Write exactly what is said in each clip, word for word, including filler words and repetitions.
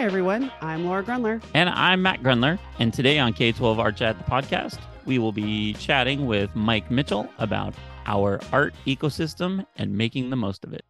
everyone. I'm Laura Grunler. And I'm Matt Grunler. And today on K twelve Art Chat, the podcast, we will be chatting with Mike Mitchell about our art ecosystem and making the most of it.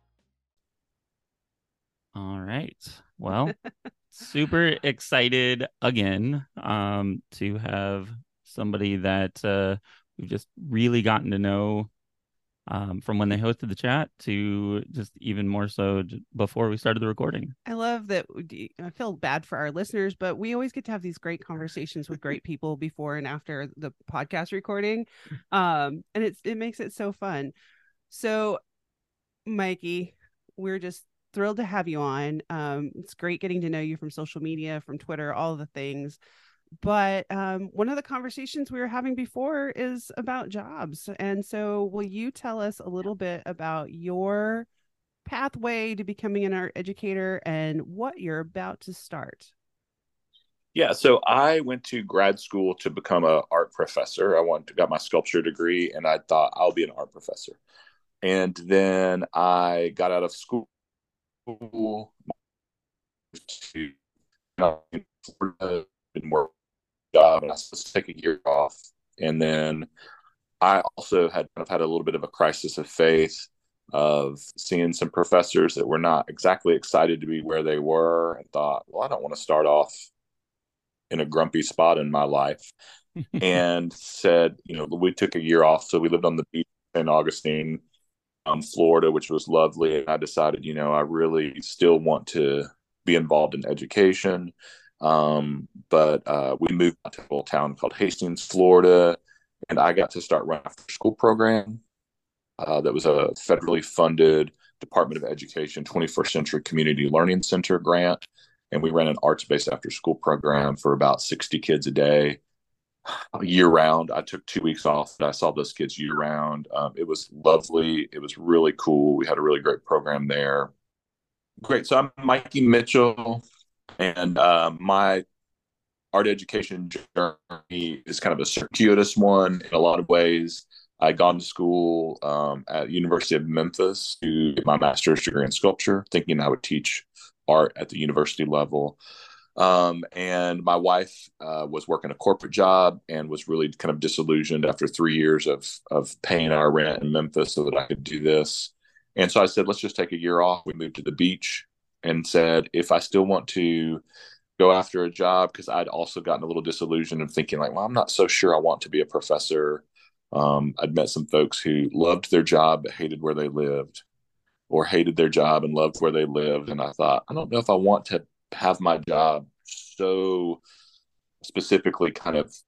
All right. Well, super excited again um, to have somebody that uh, we've just really gotten to know um, from when they hosted the chat to just even more so j- before we started the recording. I love that. we- I feel bad for our listeners, but we always get to have these great conversations with great people before and after the podcast recording. Um, and it's, it makes it so fun. So, Mikey, we're just thrilled to have you on. Um, it's great getting to know you from social media, from Twitter, all the things. But um, one of the conversations we were having before is about jobs. And so will you tell us a little bit about your pathway to becoming an art educator and what you're about to start? Yeah, so I went to grad school to become an art professor. I wanted to got my sculpture degree, and I thought I'll be an art professor. And then I got out of school to and work job, and I was supposed to take a year off. And then I also had kind of had a little bit of a crisis of faith of seeing some professors that were not exactly excited to be where they were, and thought, well, I don't want to start off in a grumpy spot in my life. And said, you know, we took a year off. So we lived on the beach in Saint Augustine, um, Florida, which was lovely. And I decided, you know, I really still want to be involved in education. Um, but uh, we moved to a little town called Hastings, Florida, and I got to start running after school program. Uh, that was a federally funded Department of Education twenty-first Century Community Learning Center grant. And we ran an arts-based after-school program for about sixty kids a day, year-round. I took two weeks off, but I saw those kids year-round. Um, it was lovely. It was really cool. We had a really great program there. Great. So I'm Mikey Mitchell, and uh, my art education journey is kind of a circuitous one in a lot of ways. I'd gone to school um, at University of Memphis to get my master's degree in sculpture, thinking I would teach art at the university level. Um, and my wife uh, was working a corporate job and was really kind of disillusioned after three years of of paying our rent in Memphis so that I could do this. And so I said, let's just take a year off. We moved to the beach and said, if I still want to go after a job, because I'd also gotten a little disillusioned of thinking like, well, I'm not so sure I want to be a professor. Um, I'd met some folks who loved their job but hated where they lived, or hated their job and loved where they lived. And I thought, I don't know if I want to have my job so specifically kind of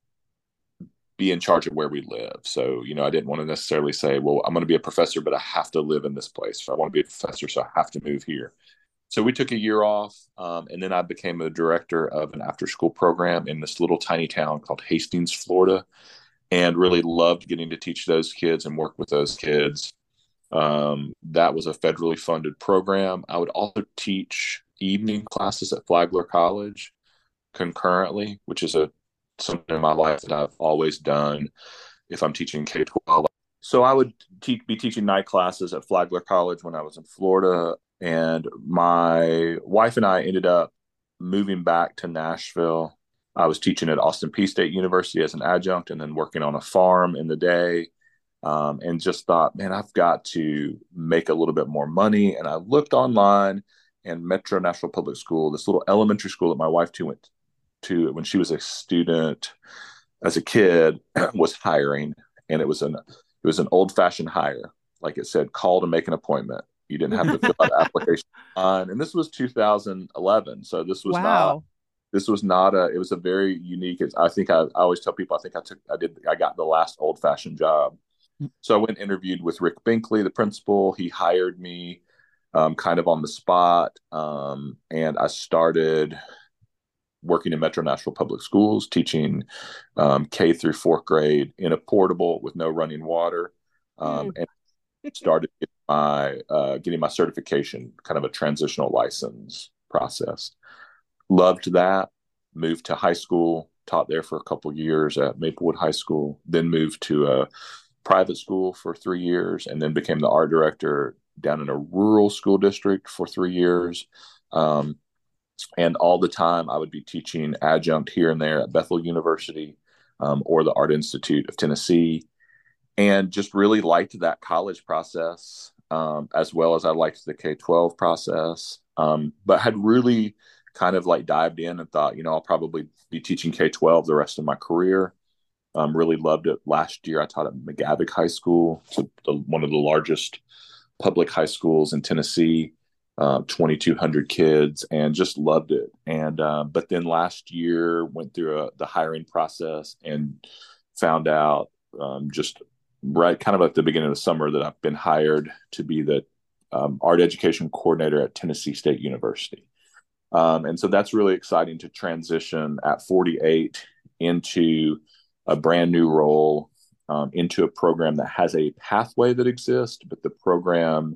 be in charge of where we live. So, you know, I didn't want to necessarily say, well, I'm going to be a professor, but I have to live in this place. I want to be a professor, so I have to move here. So we took a year off, um, and then I became a director of an after-school program in this little tiny town called Hastings, Florida, and really loved getting to teach those kids and work with those kids. Um, that was a federally funded program. I would also teach evening classes at Flagler College concurrently, which is a something in my life that I've always done if I'm teaching K twelve. So I would te- be teaching night classes at Flagler College when I was in Florida. And my wife and I ended up moving back to Nashville. I was teaching at Austin Peay State University as an adjunct and then working on a farm in the day. Um, and just thought, man, I've got to make a little bit more money. And I looked online, and Metro Nashville Public School, this little elementary school that my wife too went to when she was a student as a kid, was hiring. And it was an it was an old fashioned hire. Like it said, call to make an appointment. You didn't have to fill out an application on. And this was two thousand eleven. So this was Wow. not this was not a it was a very unique. It's, I think I, I always tell people I think I took I did I got the last old fashioned job. So I went and interviewed with Rick Binkley, the principal. He hired me um, kind of on the spot. Um, and I started working in Metro Nashville Public Schools, teaching um, K through fourth grade in a portable with no running water. Um, Mm. and started getting my, uh, getting my certification, kind of a transitional license process. Loved that. Moved to high school, taught there for a couple years at Maplewood High School, then moved to a private school for three years, and then became the art director down in a rural school district for three years. Um, And all the time, I would be teaching adjunct here and there at Bethel University um, or the Art Institute of Tennessee, and just really liked that college process, um, as well as I liked the K twelve process, um, but had really kind of like dived in and thought, you know, I'll probably be teaching K twelve the rest of my career. Um, really loved it. Last year, I taught at McGavick High School, so the, one of the largest public high schools in Tennessee, uh, twenty-two hundred kids, and just loved it. And uh, but then last year went through a, the hiring process and found out um, just right kind of at the beginning of the summer that I've been hired to be the um, art education coordinator at Tennessee State University. Um, and so that's really exciting to transition at forty-eight into a brand new role, um, into a program that has a pathway that exists, but the program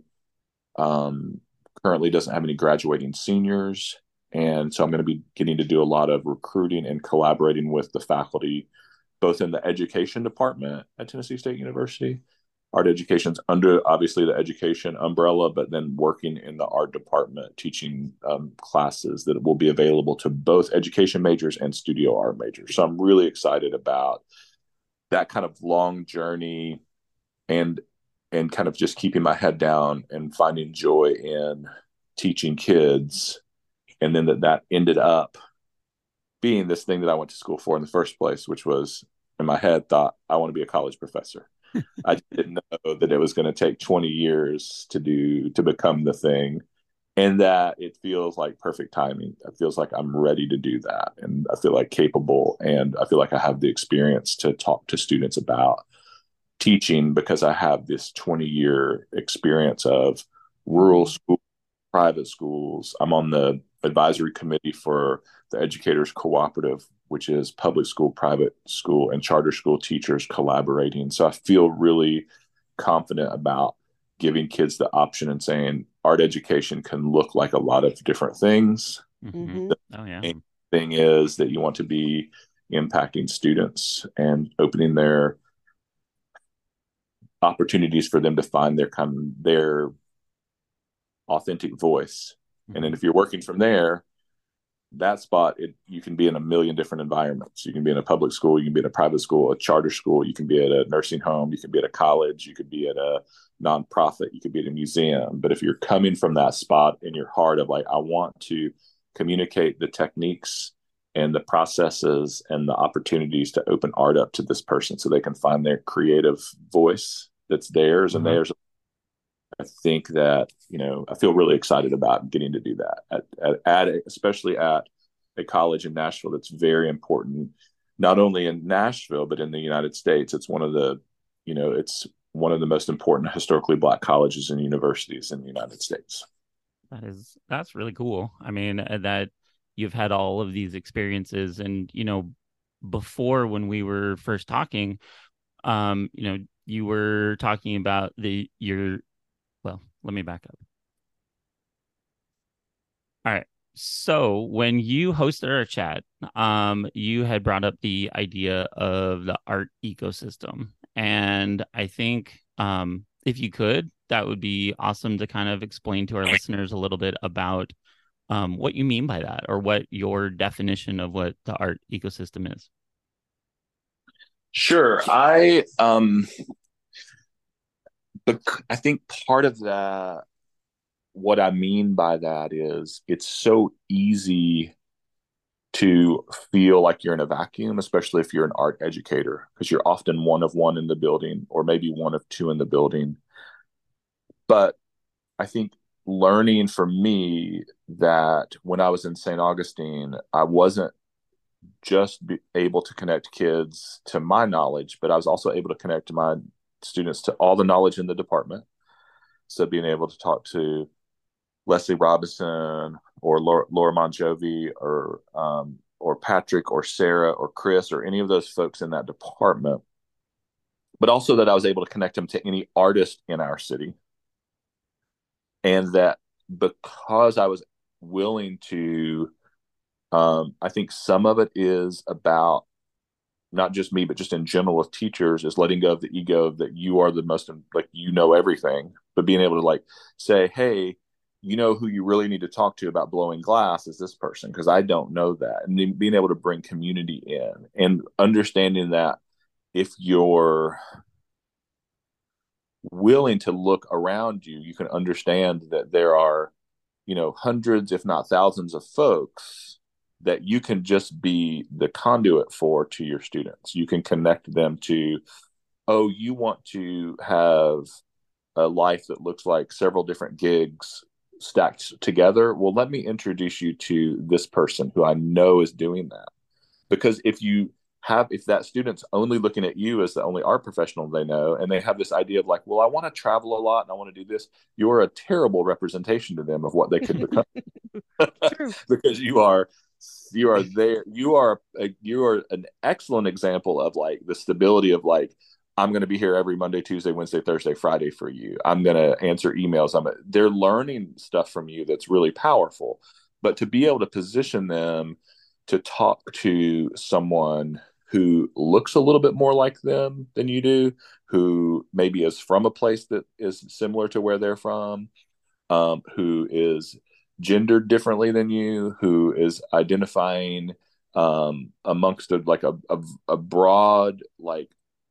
um, currently doesn't have any graduating seniors. And so I'm going to be getting to do a lot of recruiting and collaborating with the faculty, both in the education department at Tennessee State University. Art education's under, obviously, the education umbrella, but then working in the art department, teaching um, classes that will be available to both education majors and studio art majors. So I'm really excited about that kind of long journey, and and kind of just keeping my head down and finding joy in teaching kids. And then that, that ended up being this thing that I went to school for in the first place, which was, in my head, thought I want to be a college professor. I didn't know that it was going to take twenty years to do, to become the thing, and that it feels like perfect timing. It feels like I'm ready to do that. And I feel like capable, and I feel like I have the experience to talk to students about teaching, because I have this twenty year experience of rural schools, private schools. I'm on the advisory committee for the Educators Cooperative, which is public school, private school, and charter school teachers collaborating. So I feel really confident about giving kids the option and saying art education can look like a lot of different things. Mm-hmm. The Oh, yeah. main thing is that you want to be impacting students and opening their opportunities for them to find their kind of their authentic voice. Mm-hmm. And then if you're working from there, that spot, it, you can be in a million different environments. You can be in a public school, you can be in a private school, a charter school, you can be at a nursing home, you can be at a college, you could be at a nonprofit, you could be at a museum. But if you're coming from that spot in your heart of like, I want to communicate the techniques and the processes and the opportunities to open art up to this person so they can find their creative voice that's theirs and uh-huh. theirs. I think that, you know, I feel really excited about getting to do that at, at, at especially at a college in Nashville that's very important, not only in Nashville, but in the United States. It's one of the, you know, it's one of the most important historically Black colleges and universities in the United States. That is, that's really cool. I mean, that you've had all of these experiences, and, you know, before when we were first talking, um, you know, you were talking about the, your, well, let me back up. All right. So when you hosted our chat, um, you had brought up the idea of the art ecosystem. And I think um, if you could, that would be awesome to kind of explain to our listeners a little bit about um, what you mean by that, or what your definition of what the art ecosystem is. Sure. I, um, but I think part of that, what I mean by that is it's so easy to feel like you're in a vacuum, especially if you're an art educator, because you're often one of one in the building, or maybe one of two in the building. But I think learning for me that when I was in Saint Augustine, I wasn't just be able to connect kids to my knowledge, but I was also able to connect to my students to all the knowledge in the department. So being able to talk to Leslie Robinson or Laura, Laura Monjovi or um, or Patrick or Sarah or Chris or any of those folks in that department, but also that I was able to connect them to any artist in our city. And that because I was willing to, um, I think some of it is about not just me, but just in general with teachers, is letting go of the ego that you are the most, like, you know everything, but being able to like say, hey, you know, who you really need to talk to about blowing glass is this person, because I don't know that. And then being able to bring community in and understanding that if you're willing to look around you, you can understand that there are, you know, hundreds, if not thousands of folks that you can just be the conduit for to your students. You can connect them to, oh, you want to have a life that looks like several different gigs stacked together. Well, let me introduce you to this person who I know is doing that. Because if you have, if that student's only looking at you as the only art professional they know, and they have this idea of like, well, I want to travel a lot and I want to do this, you're a terrible representation to them of what they could become. Because you are, you are there, you are, a, you are an excellent example of like the stability of like, I'm going to be here every Monday, Tuesday, Wednesday, Thursday, Friday for you. I'm going to answer emails. I'm, they're learning stuff from you that's really powerful. But to be able to position them to talk to someone who looks a little bit more like them than you do, who maybe is from a place that is similar to where they're from, um, who is gendered differently than you, who is identifying um, amongst a, like a, a, a broad, like,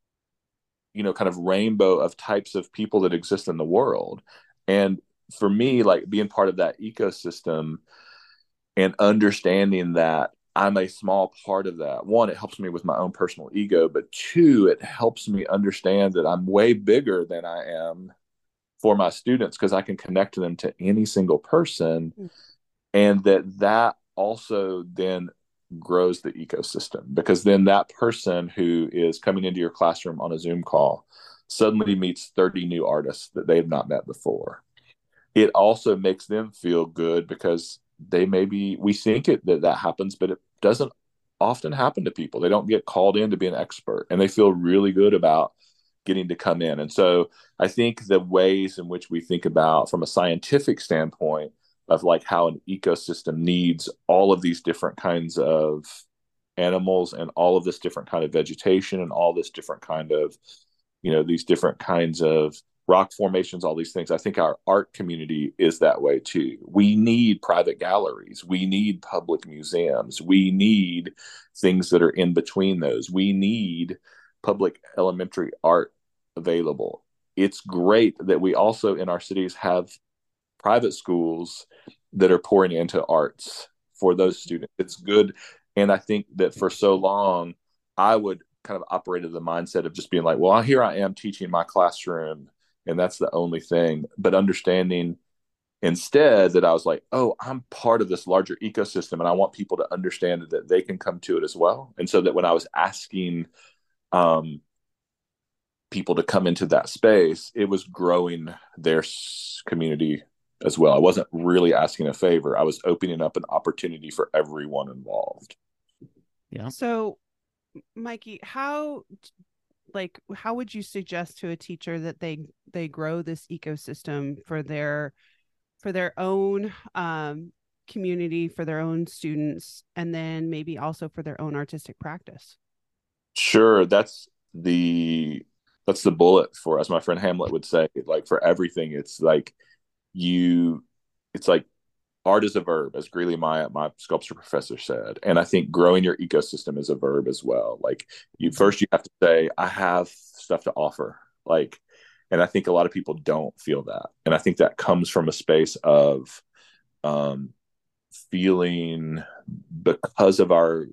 you know, kind of rainbow of types of people that exist in the world. And for me, like being part of that ecosystem and understanding that I'm a small part of that. One, it helps me with my own personal ego, but two, it helps me understand that I'm way bigger than I am for my students because I can connect them to any single person. Mm-hmm. And that that also then grows the ecosystem, because then that person who is coming into your classroom on a Zoom call suddenly meets thirty new artists that they've not met before. It also makes them feel good because they maybe, we think it that that happens, but it doesn't often happen to people. They don't get called in to be an expert, and they feel really good about getting to come in. And so I think the ways in which we think about from a scientific standpoint of like how an ecosystem needs all of these different kinds of animals and all of this different kind of vegetation and all this different kind of, you know, these different kinds of rock formations, all these things. I think our art community is that way too. We need private galleries. We need public museums. We need things that are in between those. We need public elementary art available. It's great that we also in our cities have private schools that are pouring into arts for those students. It's good. And I think that for so long, I would kind of operate in the mindset of just being like, well, here I am teaching my classroom, and that's the only thing. But understanding instead that I was like, oh, I'm part of this larger ecosystem, and I want people to understand that they can come to it as well. And so that when I was asking um, people to come into that space, it was growing their community as well. I wasn't really asking a favor. I was opening up an opportunity for everyone involved. Yeah. So, Mikey, how like how would you suggest to a teacher that they they grow this ecosystem for their for their own um, community, for their own students, and then maybe also for their own artistic practice? Sure, that's the that's the bullet for, as my friend Hamlet would say, like for everything. It's like you, it's like art is a verb, as Greeley Myatt, my sculpture professor, said. And I think growing your ecosystem is a verb as well. Like you first, you have to say, I have stuff to offer. Like, and I think a lot of people don't feel that. And I think that comes from a space of um, feeling, because of our,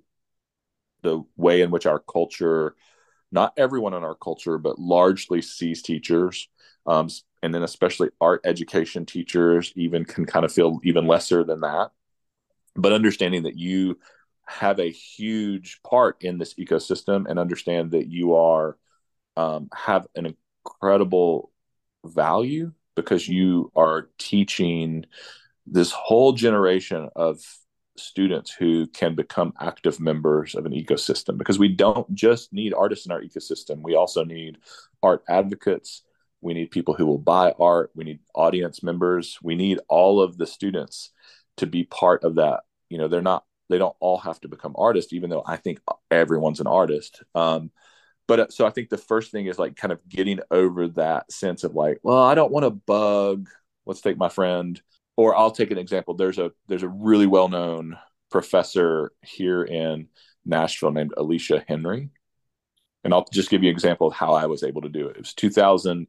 the way in which our culture, not everyone in our culture, but largely sees teachers, um, and then especially art education teachers even can kind of feel even lesser than that. But understanding that you have a huge part in this ecosystem, and understand that you are um, have an incredible value because you are teaching this whole generation of students who can become active members of an ecosystem, because we don't just need artists in our ecosystem. We also need art advocates. We need people who will buy art. We need audience members. We need all of the students to be part of that. You know, they're not, they don't all have to become artists, even though I think everyone's an artist. Um, but so I think the first thing is like kind of getting over that sense of like, well, I don't want to bug, let's take my friend or I'll take an example. There's a there's a really well known professor here in Nashville named Alicia Henry, and I'll just give you an example of how I was able to do it. It was two thousand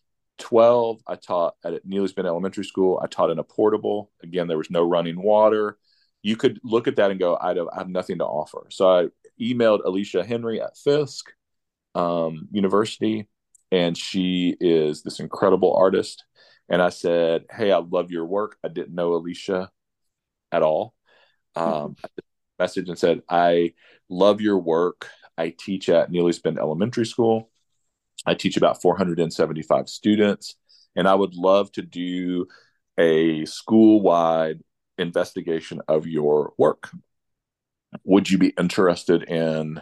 twelve. I taught at Neely's Bend Elementary School. I taught in a portable. Again, there was no running water. You could look at that and go, I have, I have nothing to offer. So I emailed Alicia Henry at Fisk um, University, and she is this incredible artist. And I said, hey, I love your work. I didn't know Alicia at all. Um, I messaged and said, I love your work. I teach at Neely's Bend Elementary School. I teach about four hundred seventy-five students, and I would love to do a school-wide investigation of your work. Would you be interested in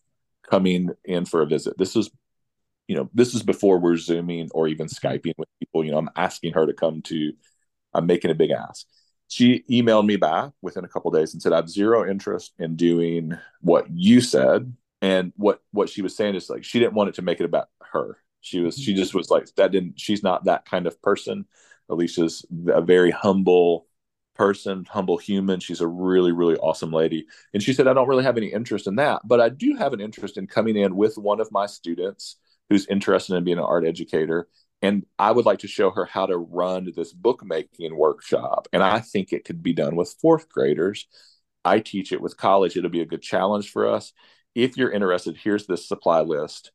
coming in for a visit? This is, you know, this is before we're Zooming or even Skyping with people. You know, I'm asking her to come to, I'm making a big ask. She emailed me back within a couple of days and said, I have zero interest in doing what you said. And what, what she was saying is like, she didn't want it to make it about her. She was, she just was like, that didn't, she's not that kind of person. Alicia's a very humble person, humble human. She's a really, really awesome lady. And she said, I don't really have any interest in that, but I do have an interest in coming in with one of my students who's interested in being an art educator. And I would like to show her how to run this bookmaking workshop. And I think it could be done with fourth graders. I teach it with college. It'll be a good challenge for us. If you're interested, here's this supply list.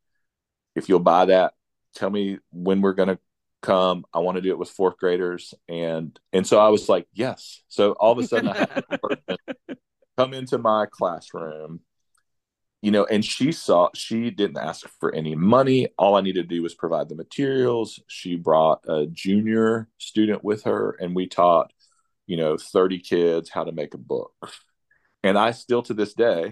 If you'll buy that, tell me when we're going to come. I want to do it with fourth graders. And and so I was like, yes. So all of a sudden I had a person come into my classroom, you know, and she saw, she didn't ask for any money. All I needed to do was provide the materials. She brought a junior student with her, and we taught, you know, thirty kids how to make a book. And I still, to this day,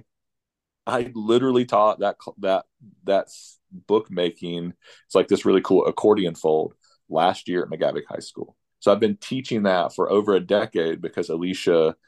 I literally taught that that that's bookmaking. It's like this really cool accordion fold last year at McGavick High School. So I've been teaching that for over a decade because Alicia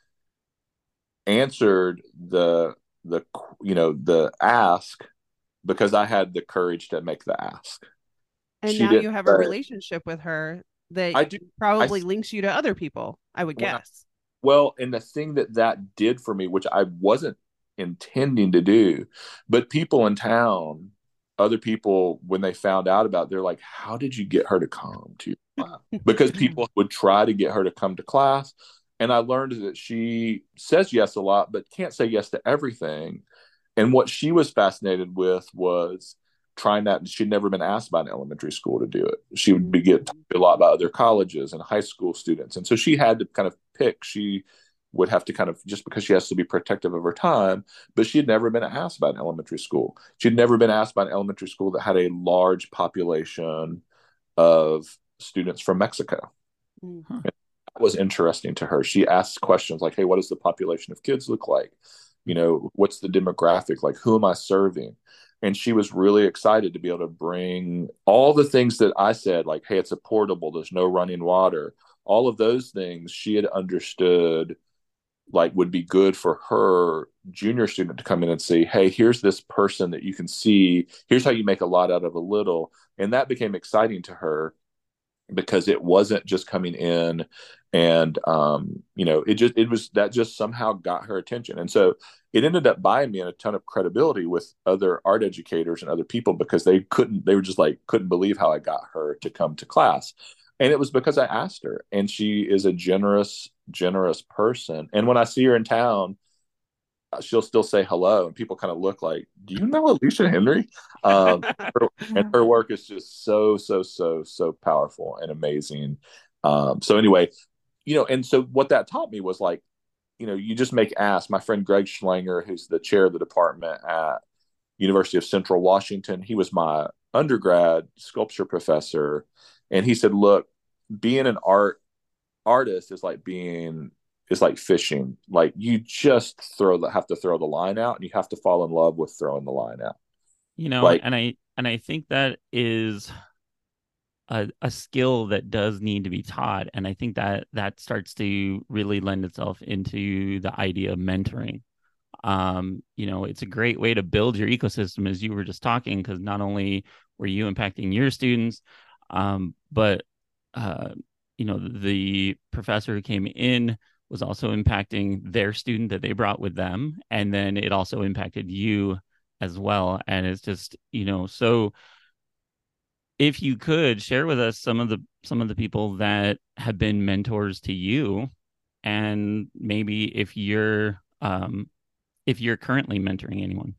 answered the the you know the ask because I had the courage to make the ask. And She now you have a say, relationship with her that I do probably I, links you to other people, I would well, guess. Well, and the thing that that did for me, which I wasn't intending to do, but people in town, other people, when they found out about it, they're like, how did you get her to come to your class? Because people would try to get her to come to class. And I learned that she says yes a lot, but can't say yes to everything. And what she was fascinated with was trying that. She'd never been asked by an elementary school to do it. She would be get a lot about other colleges and high school students. And so she had to kind of pick. She would have to kind of, just because she has to be protective of her time, but she had never been asked by an elementary school. She'd never been asked by an elementary school that had a large population of students from Mexico. Mm-hmm. That was interesting to her. She asked questions like, hey, what does the population of kids look like? You know, what's the demographic? Like, who am I serving? And she was really excited to be able to bring all the things that I said, like, hey, it's a portable, there's no running water. All of those things she had understood like would be good for her junior student to come in and say, hey, here's this person that you can see. Here's how you make a lot out of a little. And that became exciting to her because it wasn't just coming in and, um, you know, it just, it was, that just somehow got her attention. And so it ended up buying me a ton of credibility with other art educators and other people because they couldn't, they were just like, couldn't believe how I got her to come to class. And it was because I asked her, and she is a generous, generous person. And when I see her in town, she'll still say hello, and people kind of look like, do you know Alicia Henry? Um, her, and her work is just so, so, so, so powerful and amazing. Um, so anyway, you know, and so what that taught me was like, you know, you just make ask. My friend Greg Schlanger, who's the chair of the department at University of Central Washington, he was my undergrad sculpture professor. And he said, look, being an art artist is like being, is like fishing. Like you just throw the, have to throw the line out, and you have to fall in love with throwing the line out. You know, like, and I, and I think that is a, a skill that does need to be taught. And I think that that starts to really lend itself into the idea of mentoring. Um, you know, it's a great way to build your ecosystem, as you were just talking, because not only were you impacting your students, um, but uh, you know, the professor who came in was also impacting their student that they brought with them. And then it also impacted you as well. And it's just, you know, so if you could share with us some of the some of the people that have been mentors to you, and maybe if you're um if you're currently mentoring anyone.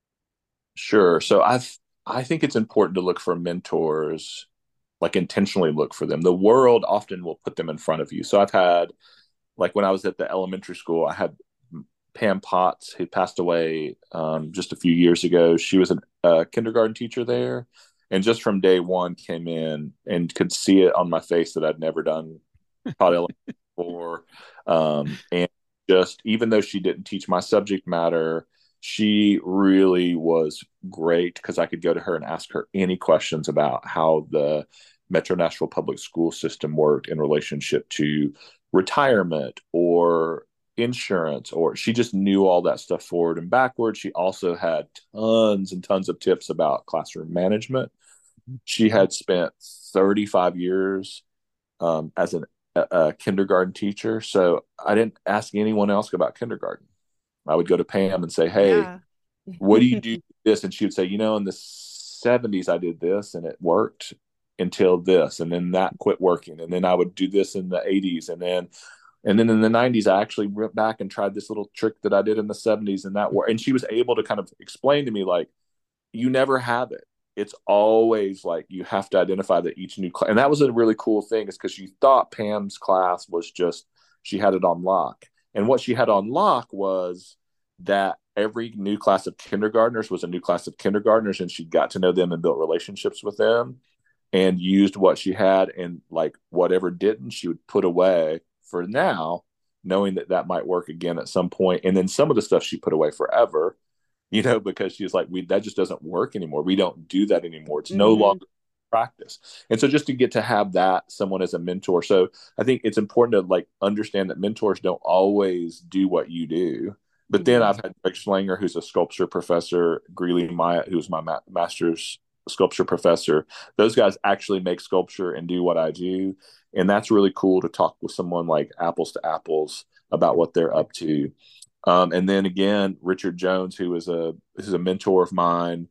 Sure. So I've I think it's important to look for mentors, like intentionally look for them. The world often will put them in front of you. So I've had, like when I was at the elementary school, I had Pam Potts, who passed away um, just a few years ago. She was a uh, kindergarten teacher there, and just from day one came in and could see it on my face that I'd never done taught elementary before. Um, and just even though she didn't teach my subject matter, she really was great because I could go to her and ask her any questions about how the Metro Nashville public school system worked in relationship to retirement or insurance, or she just knew all that stuff forward and backward. She also had tons and tons of tips about classroom management. She had spent thirty-five years um, as an, a, a kindergarten teacher. So I didn't ask anyone else about kindergarten. I would go to Pam and say, hey, Yeah. what do you do this? And she would say, you know, in the seventies, I did this and it worked until this. And then that quit working. And then I would do this in the eighties. And then, and then in the nineties, I actually went back and tried this little trick that I did in the seventies and that worked. And she was able to kind of explain to me, like, you never have it. It's always like you have to identify that each new class. And that was a really cool thing, is because you thought Pam's class was just, she had it on lock. And what she had on lock was that every new class of kindergartners was a new class of kindergartners, and she got to know them and built relationships with them and used what she had, and like whatever didn't, she would put away for now, knowing that that might work again at some point. And then some of the stuff she put away forever, you know, because she's like, we, that just doesn't work anymore. We don't do that anymore. It's no Mm-hmm. longer practice. And so just to get to have that, someone as a mentor. So I think it's important to like understand that mentors don't always do what you do. But Mm-hmm. then I've had Greg Schlanger, who's a sculpture professor, Greeley Myatt, who's my ma- master's sculpture professor. Those guys actually make sculpture and do what I do. And that's really cool to talk with someone like apples to apples about what they're up to. Um, and then again, Richard Jones, who is a, who's a mentor of mine,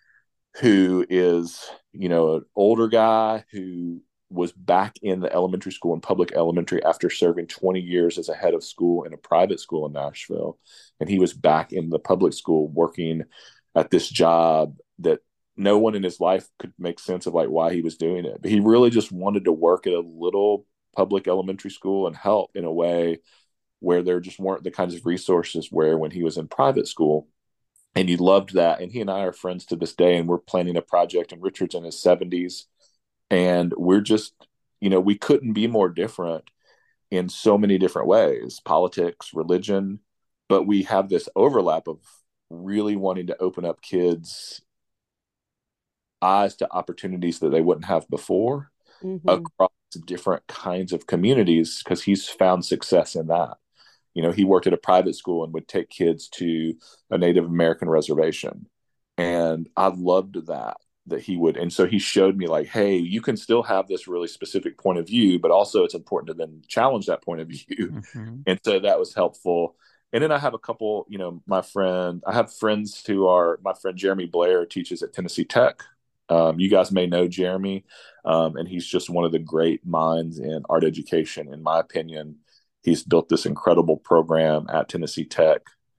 who is, you know, an older guy who was back in the elementary school and public elementary after serving twenty years as a head of school in a private school in Nashville. And he was back in the public school working at this job that no one in his life could make sense of, like, why he was doing it. But he really just wanted to work at a little public elementary school and help in a way where there just weren't the kinds of resources where when he was in private school. And he loved that. And he and I are friends to this day. And we're planning a project, and Richard's in his seventies. And we're just, you know, we couldn't be more different in so many different ways, politics, religion. But we have this overlap of really wanting to open up kids' eyes to opportunities that they wouldn't have before Mm-hmm. across different kinds of communities, because he's found success in that. You know, he worked at a private school and would take kids to a Native American reservation. And I loved that, that he would. And so he showed me, like, hey, you can still have this really specific point of view, but also it's important to then challenge that point of view. Mm-hmm. And so that was helpful. And then I have a couple, you know, my friend, I have friends who are, my friend Jeremy Blair teaches at Tennessee Tech. Um, you guys may know Jeremy, um, and he's just one of the great minds in art education, in my opinion. He's built this incredible program at Tennessee Tech,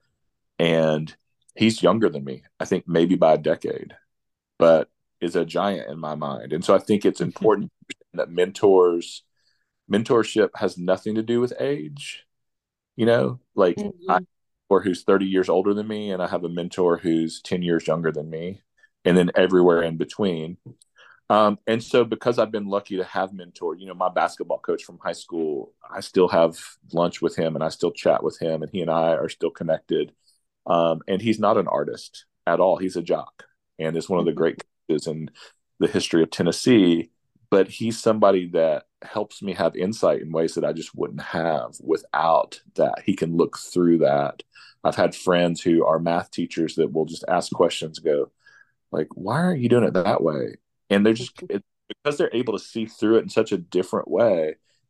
and he's younger than me, I think maybe by a decade, but is a giant in my mind. And so I think it's important that mentors, mentorship has nothing to do with age. You know, like Mm-hmm. I have a mentor who's thirty years older than me, and I have a mentor who's ten years younger than me, and then everywhere in between. Um, and so because I've been lucky to have mentored, you know, my basketball coach from high school, I still have lunch with him and I still chat with him, and he and I are still connected. Um, and he's not an artist at all. He's a jock and is one of the great coaches in the history of Tennessee. But he's somebody that helps me have insight in ways that I just wouldn't have without that. He can look through that. I've had friends who are math teachers that will just ask questions, go like, why aren't you doing it that way? And they're just, it, because they're able to see through it in such a different way.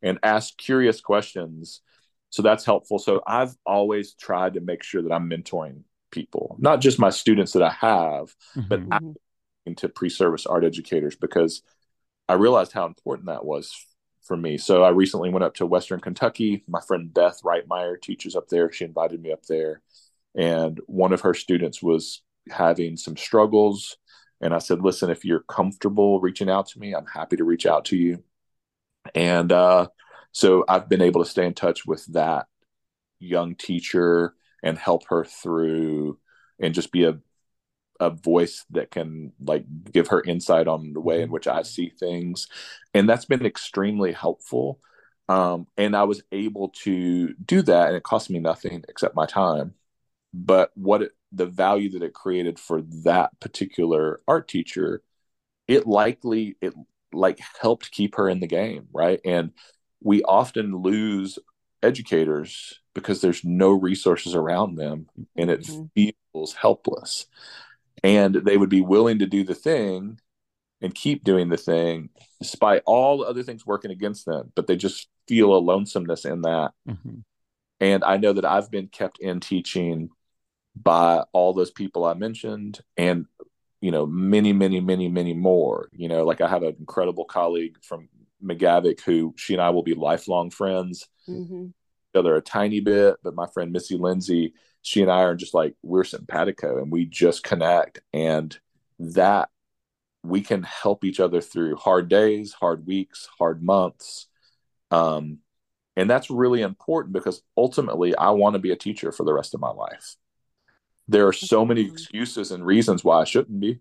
and ask curious questions. So that's helpful. So I've always tried to make sure that I'm mentoring people, not just my students that I have, Mm-hmm. but Mm-hmm. to pre-service art educators, because I realized how important that was for me. So I recently went up to Western Kentucky. My friend Beth Reitmeyer teaches up there. She invited me up there, and one of her students was having some struggles. And I said, listen, if you're comfortable reaching out to me, I'm happy to reach out to you. And uh, so I've been able to stay in touch with that young teacher and help her through and just be a a voice that can like give her insight on the way in which I see things. And that's been extremely helpful. Um, and I was able to do that, and it cost me nothing except my time. But what it, the value that it created for that particular art teacher, it likely, it like helped keep her in the game. Right. And we often lose educators because there's no resources around them, and it Mm-hmm. feels helpless. And they would be willing to do the thing and keep doing the thing despite all the other things working against them, but they just feel a lonesomeness in that. Mm-hmm. And I know that I've been kept in teaching by all those people I mentioned, and you know, many, many, many, many more. You know, like I have an incredible colleague from McGavick who she and I will be lifelong friends. Mm-hmm. Other a tiny bit, but my friend Missy Lindsay, she and I are just like, we're simpatico, and we just connect, and that we can help each other through hard days, hard weeks, hard months. Um, and that's really important because ultimately I want to be a teacher for the rest of my life. There are so many excuses and reasons why I shouldn't be.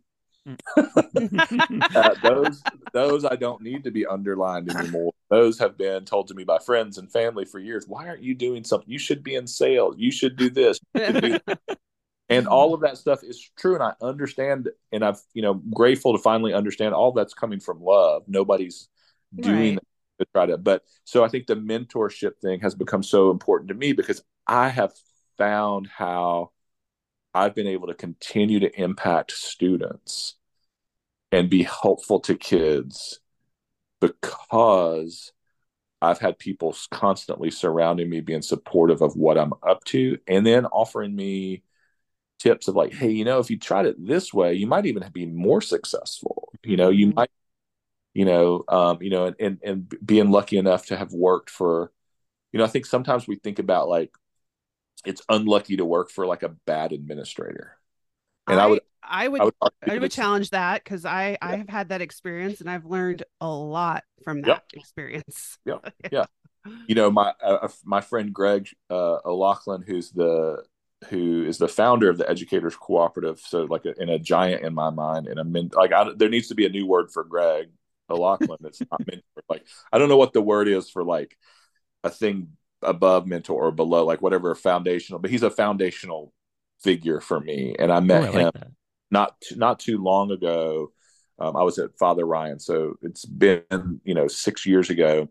uh, those those I don't need to be underlined anymore. Those have been told to me by friends and family for years. Why aren't you doing something? You should be in sales. You should do this. You should do that. And all of that stuff is true, and I understand, and I've you know grateful to finally understand all that's coming from love. Nobody's doing Right. that to try to, but so I think the mentorship thing has become so important to me because I have found how I've been able to continue to impact students and be helpful to kids because I've had people constantly surrounding me, being supportive of what I'm up to, and then offering me tips of like, hey, you know, if you tried it this way, you might even be more successful. You know, you Mhm. might, you know, um, you know, and, and and being lucky enough to have worked for, you know, I think sometimes we think about like it's unlucky to work for like a bad administrator. And I I would I would I would argue I that would it's challenge that because I I yeah, have had that experience and I've learned a lot from yep, that experience. yep, yeah. You know, my uh, my friend Greg uh, O'Loughlin, who's the who is the founder of the Educators Cooperative, so like a, and a giant in my mind, and a men, like I, there needs to be a new word for Greg O'Loughlin that's not mentor. Like I don't know what the word is for like a thing above mentor or below, like whatever foundational, but he's a foundational figure for me, and I Oh, met I him like that. not not too long ago. Um, I was at Father Ryan, so it's been you know six years ago,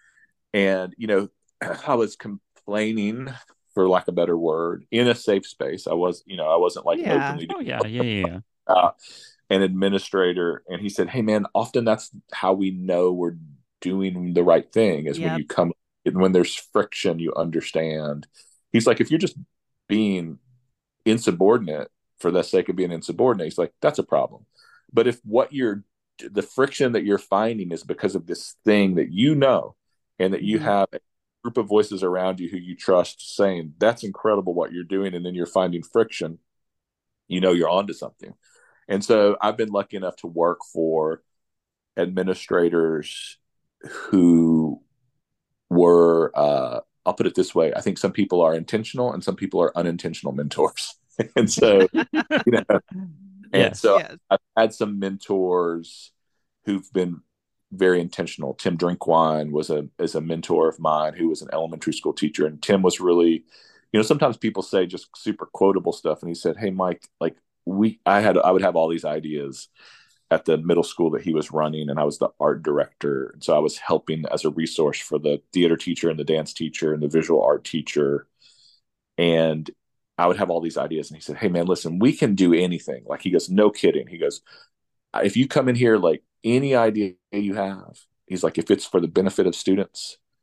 and you know I was complaining, for lack of a better word, in a safe space. I was, you know, I wasn't like Yeah. openly Oh, yeah, yeah, yeah, yeah. uh, an administrator, and he said, "Hey, man, often that's how we know we're doing the right thing is when Yep. you come when there's friction, you understand." He's like, if you're just being insubordinate for the sake of being insubordinate, he's like, that's a problem. But if what you're the friction that you're finding is because of this thing that you know, and that you Mhm. have a group of voices around you who you trust saying that's incredible what you're doing, and then you're finding friction, you know you're onto something. And so I've been lucky enough to work for administrators who were uh I'll put it this way, I think some people are intentional and some people are unintentional mentors. And so you know and Yes. so Yes. I've had some mentors who've been very intentional. Tim Drinkwine was a is a mentor of mine who was an elementary school teacher, and Tim was really, you know, sometimes people say just super quotable stuff, and he said, "Hey, Mike, like we, I had, I would have all these ideas at the middle school that he was running, and I was the art director, and so I was helping as a resource for the theater teacher and the dance teacher and the visual art teacher, and." I would have all these ideas. And he said, "Hey, man, listen, we can do anything." Like he goes, "No kidding." He goes, "If you come in here, like any idea you have," he's like, "if it's for the benefit of students,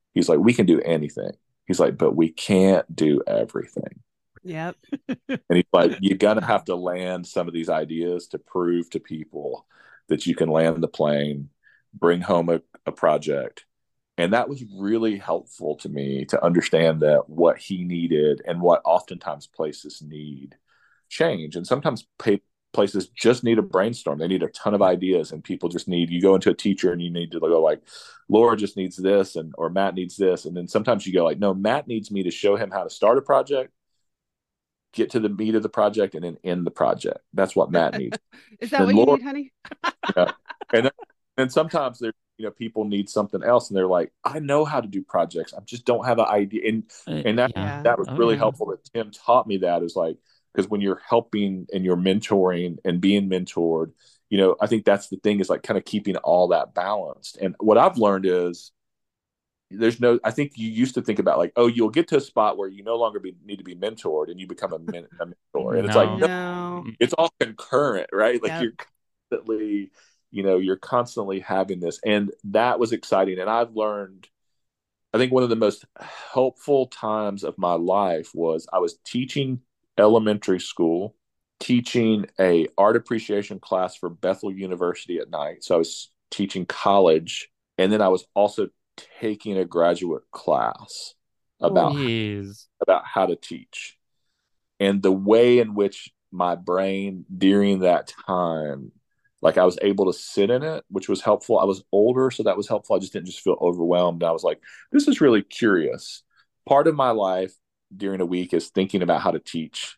He's like, we can do anything. He's like, but we can't do everything. Yep. And he's like, you're going to have to land some of these ideas to prove to people that you can land the plane, bring home a, a project. And that was really helpful to me to understand that what he needed and what oftentimes places need change. And sometimes pay, places just need a brainstorm. They need a ton of ideas, and people just need, you go into a teacher and you need to go like, Laura just needs this, and or Matt needs this. And then sometimes you go like, no, Matt needs me to show him how to start a project, get to the meat of the project, and then end the project. That's what Matt needs. Is that what Laura, you need, honey? You know, and then, and sometimes there, you know, people need something else, and they're like, I know how to do projects, I just don't have an idea. And and that yeah. that was oh, really yeah. helpful that Tim taught me that. Is like, because when you're helping and you're mentoring and being mentored, you know, I think that's the thing, is like kind of keeping all that balanced. And what I've learned is there's no, I think you used to think about like, oh, you'll get to a spot where you no longer be, need to be mentored and you become a, men, a mentor. And no. it's like, no, no, it's all concurrent, right? Like yep. you're constantly, you know, you're constantly having this. And that was exciting. And I've learned, I think one of the most helpful times of my life was I was teaching elementary school, teaching a art appreciation class for Bethel University at night. So I was teaching college. And then I was also taking a graduate class about, about how to teach. And the way in which my brain during that time, like I was able to sit in it, which was helpful. I was older, so that was helpful. I just didn't just feel overwhelmed. I was like, this is really curious. Part of my life during a week is thinking about how to teach,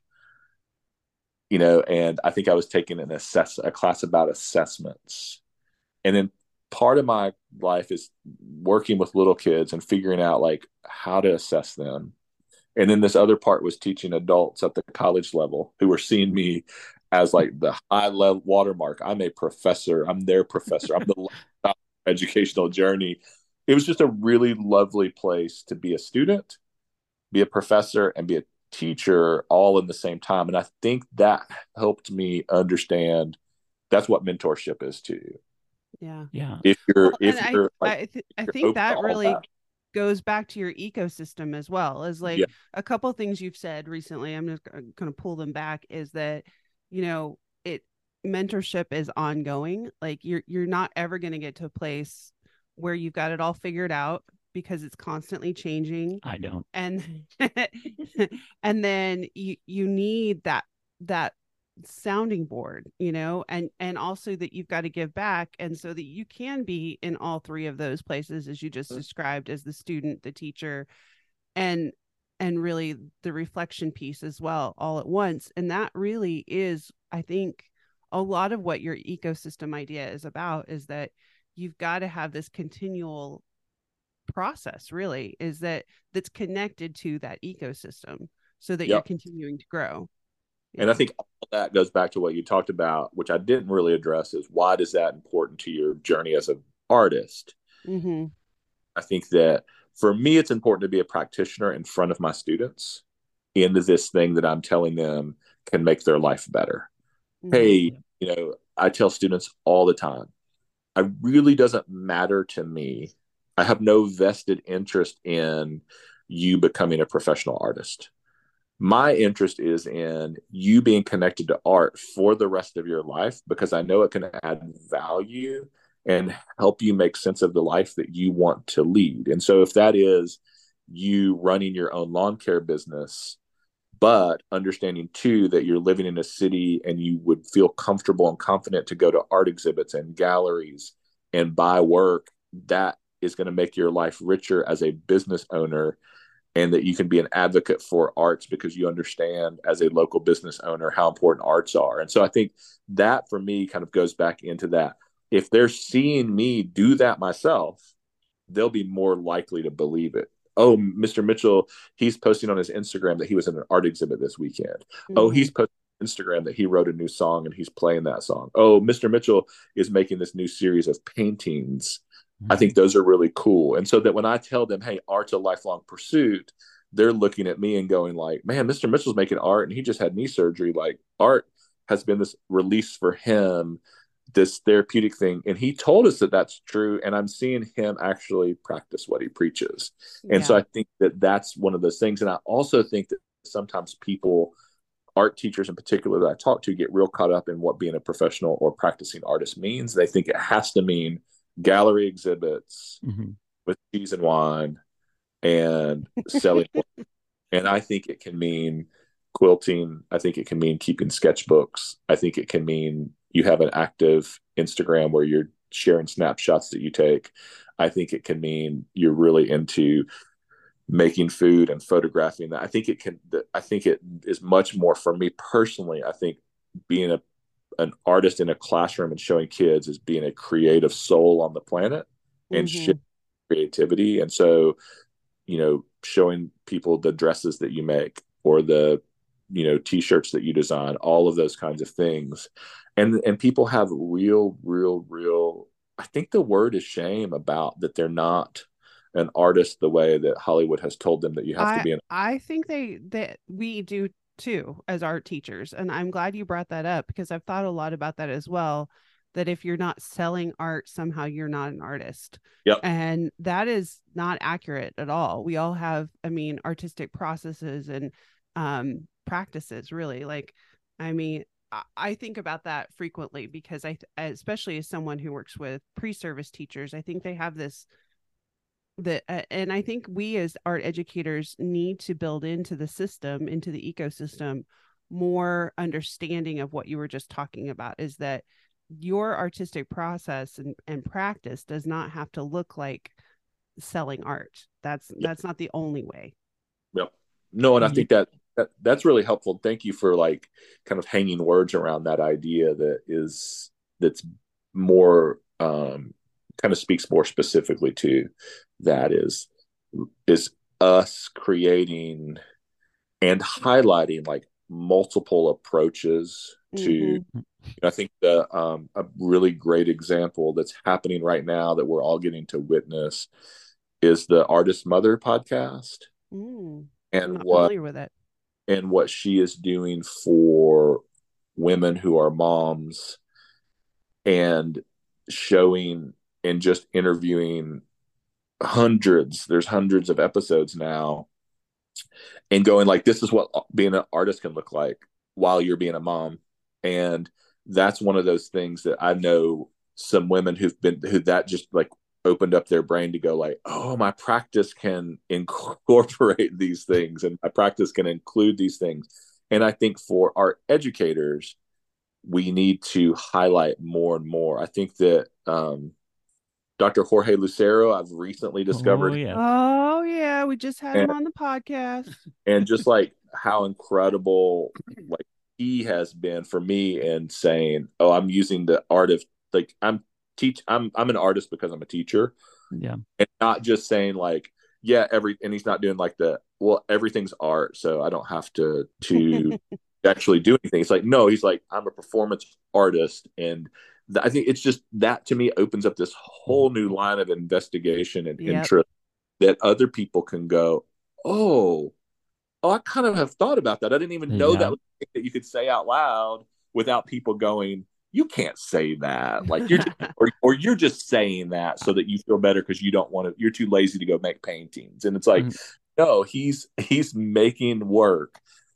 you know, and I think I was taking an assess a class about assessments. And then part of my life is working with little kids and figuring out like how to assess them. And then this other part was teaching adults at the college level who were seeing me as like the high level watermark. I'm a professor. I'm their professor. I'm the educational journey. It was just a really lovely place to be a student, be a professor, and be a teacher all in the same time. And I think that helped me understand that's what mentorship is to you. Yeah. Yeah. If you're, well, if and you're, I, like, I, th- I think that really that. goes back to your ecosystem as well. Is like yeah. a couple of things you've said recently. I'm just going to pull them back. Is that, you know, it mentorship is ongoing. Like you're, you're not ever going to get to a place where you've got it all figured out, because it's constantly changing. I don't. And, and then you, you need that, that sounding board, you know, and and also that you've got to give back, and so that you can be in all three of those places, as you just described, as the student, the teacher, and and really the reflection piece as well, all at once. And that really is, I think, a lot of what your ecosystem idea is about, is that you've got to have this continual process, really, is that that's connected to that ecosystem, so that yep. you're continuing to grow. Yeah. And I think all that goes back to what you talked about, which I didn't really address, is why is that important to your journey as an artist? Mm-hmm. I think that for me, it's important to be a practitioner in front of my students into this thing that I'm telling them can make their life better. Mm-hmm. Hey, you know, I tell students all the time, it really doesn't matter to me. I have no vested interest in you becoming a professional artist. My interest is in you being connected to art for the rest of your life, because I know it can add value and help you make sense of the life that you want to lead. And so if that is you running your own lawn care business, but understanding too that you're living in a city and you would feel comfortable and confident to go to art exhibits and galleries and buy work, that is going to make your life richer as a business owner. And that you can be an advocate for arts because you understand as a local business owner how important arts are. And so I think that for me kind of goes back into that. If they're seeing me do that myself, they'll be more likely to believe it. Oh, Mister Mitchell, he's posting on his Instagram that he was in an art exhibit this weekend. Mm-hmm. Oh, he's posting on Instagram that he wrote a new song and he's playing that song. Oh, Mister Mitchell is making this new series of paintings. I think those are really cool. And so that when I tell them, hey, art's a lifelong pursuit, they're looking at me and going like, man, Mister Mitchell's making art and he just had knee surgery. Like art has been this release for him this therapeutic thing. And he told us that that's true. And I'm seeing him actually practice what he preaches. And Yeah. so I think that that's one of those things. And I also think that sometimes people, art teachers in particular that I talk to, get real caught up in what being a professional or practicing artist means. They think it has to mean gallery exhibits Mm-hmm. with cheese and wine and selling. And I think it can mean quilting. I think it can mean keeping sketchbooks. I think it can mean you have an active Instagram where you're sharing snapshots that you take. I think it can mean you're really into making food and photographing that. I think it can, I think it is much more for me personally. I think being a, an artist in a classroom and showing kids is being a creative soul on the planet and Mm-hmm. showing creativity. And so, you know, showing people the dresses that you make or the, you know, t-shirts that you design, all of those kinds of things. And, and people have real, real, real, I think the word is shame about that they're not an artist the way that Hollywood has told them that you have I, to be an. I think they that we do too as art teachers. And I'm glad you brought that up because I've thought a lot about that as well. That if you're not selling art, somehow you're not an artist. Yep. And that is not accurate at all. We all have, I mean, artistic processes and um, practices, really. Like, I mean, I, I think about that frequently because I, especially as someone who works with pre-service teachers, I think they have this that uh, and I think we as art educators need to build into the system, into the ecosystem, more understanding of what you were just talking about, is that your artistic process and, and practice does not have to look like selling art. That's Yep. that's not the only way. Yep. No, and I think that, that that's really helpful. Thank you for like kind of hanging words around that idea that is that's more um kind of speaks more specifically to that is is us creating and highlighting like multiple approaches to Mm-hmm. I think the um, a really great example that's happening right now that we're all getting to witness is the Artist Mother podcast Mm. I'm and not what familiar with it. and what she is doing for women who are moms and showing and just interviewing hundreds there's hundreds of episodes now and going like this is what being an artist can look like while you're being a mom. And that's one of those things that I know some women who've been who that just like opened up their brain to go like, oh, my practice can incorporate these things and my practice can include these things. And I think for our educators, we need to highlight more and more. I think that um, Doctor Jorge Lucero, I've recently discovered. Oh, yeah. Oh yeah, we just had and, him on the podcast. and just like how incredible like he has been for me in saying, oh, I'm using the art of like I'm teach I'm I'm an artist because I'm a teacher. Yeah. And not just saying like, yeah, every and he's not doing like the well, everything's art, so I don't have to to actually do anything. It's like, no, he's like, I'm a performance artist. And th- I think it's just that to me opens up this whole new line of investigation and Yep. interest that other people can go, oh, oh, I kind of have thought about that. I didn't even know Yeah. that was something that you could say out loud without people going, you can't say that. Like you're just, or, or you're just saying that so that you feel better because you don't want to, you're too lazy to go make paintings. And it's like, Mhm. no, he's, he's making work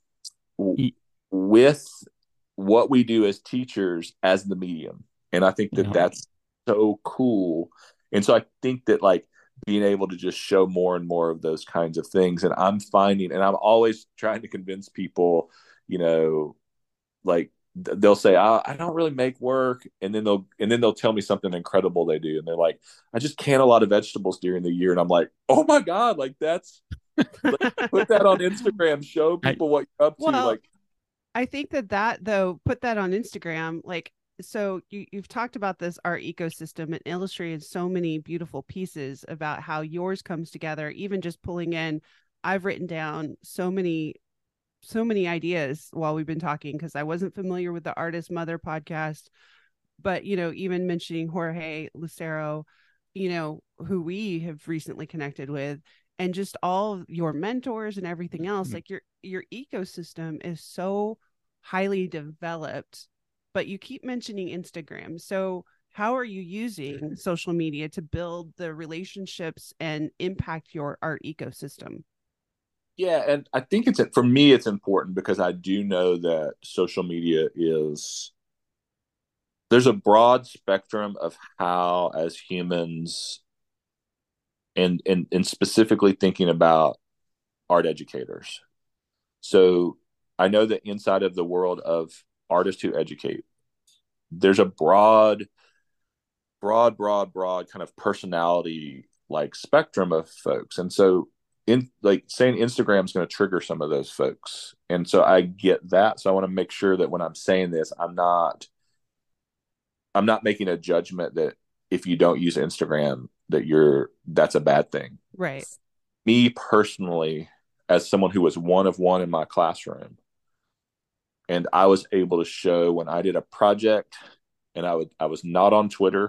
w- He- with what we do as teachers as the medium. And I think that Yeah. that's so cool. And so I think that like, being able to just show more and more of those kinds of things. And I'm finding, and I'm always trying to convince people, you know, like th- they'll say, I, I don't really make work. And then they'll, and then they'll tell me something incredible they do. And they're like, I just can a lot of vegetables during the year. And I'm like, oh my God, like that's, like, put that on Instagram, show people I, what you're up to. Well, like, I think that that though, put that on Instagram, like, so you, you've talked about this art ecosystem and illustrated so many beautiful pieces about how yours comes together, even just pulling in, I've written down so many, so many ideas while we've been talking, because I wasn't familiar with the Artist Mother podcast, but, you know, even mentioning Jorge Lucero, you know, who we have recently connected with, and just all of your mentors and everything else, mm-hmm. like your, your ecosystem is so highly developed but you keep mentioning Instagram. So how are you using social media to build the relationships and impact your art ecosystem? Yeah, and I think it's for me it's important because I do know that social media is there's a broad spectrum of how as humans and and and specifically thinking about art educators. So I know that inside of the world of artists who educate, there's a broad, broad, broad, broad kind of personality like spectrum of folks. And so in like saying Instagram is going to trigger some of those folks. And so I get that. So I want to make sure that when I'm saying this, I'm not I'm not making a judgment that if you don't use Instagram that you're that's a bad thing. Right. Me personally, as someone who was one of one in my classroom, and I was able to show when I did a project, and I would I was not on Twitter,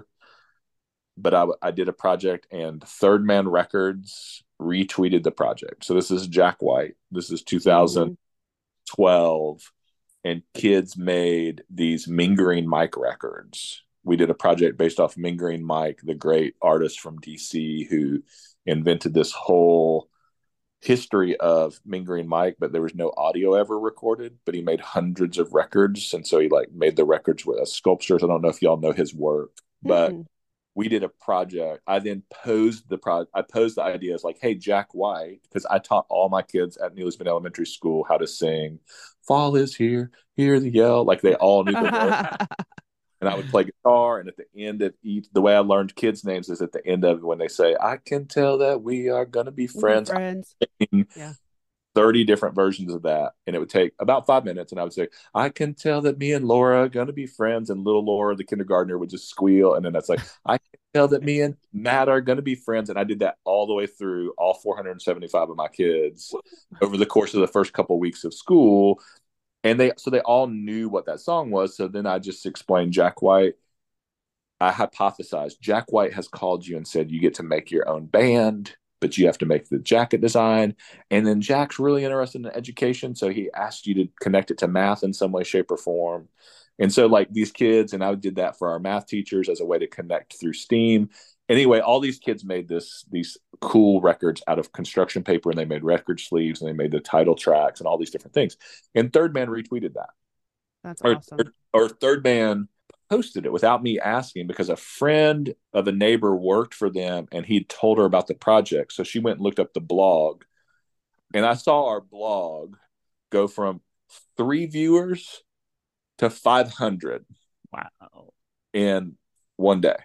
but I, I did a project, and Third Man Records retweeted the project. So this is Jack White. This is two thousand twelve, mm-hmm. and kids made these Mean Green Mike records. We did a project based off Mean Green Mike, the great artist from D C who invented this whole history of Mean Green Mike, but there was no audio ever recorded, but he made hundreds of records. And so he like made the records with sculptures. I don't know if y'all know his work, but mm-hmm. we did a project. I then posed the pro I posed the idea as like, hey, Jack White, because I taught all my kids at Neelysman Elementary School how to sing Fall is Here, Hear the Yell. Like they all knew the word. And I would play guitar, and at the end of each, the way I learned kids' names is at the end of when they say, I can tell that we are going to be friends. friends. Yeah. thirty different versions of that. And it would take about five minutes. And I would say, I can tell that me and Laura are going to be friends. And little Laura, the kindergartner, would just squeal. And then that's like, I can tell that me and Matt are going to be friends. And I did that all the way through all four hundred seventy-five of my kids over the course of the first couple of weeks of school. And they, so they all knew what that song was. So then I just explained Jack White. I hypothesized Jack White has called you and said, you get to make your own band, but you have to make the jacket design. And then Jack's really interested in education. So he asked you to connect it to math in some way, shape, or form. And so like these kids, and I did that for our math teachers as a way to connect through STEAM. Anyway, all these kids made this these cool records out of construction paper, and they made record sleeves, and they made the title tracks and all these different things. And Third Man retweeted that. That's or, awesome. Or, or Third Man posted it without me asking because a friend of a neighbor worked for them, and he told her about the project. So she went and looked up the blog, and I saw our blog go from three viewers to five hundred. Wow. In one day.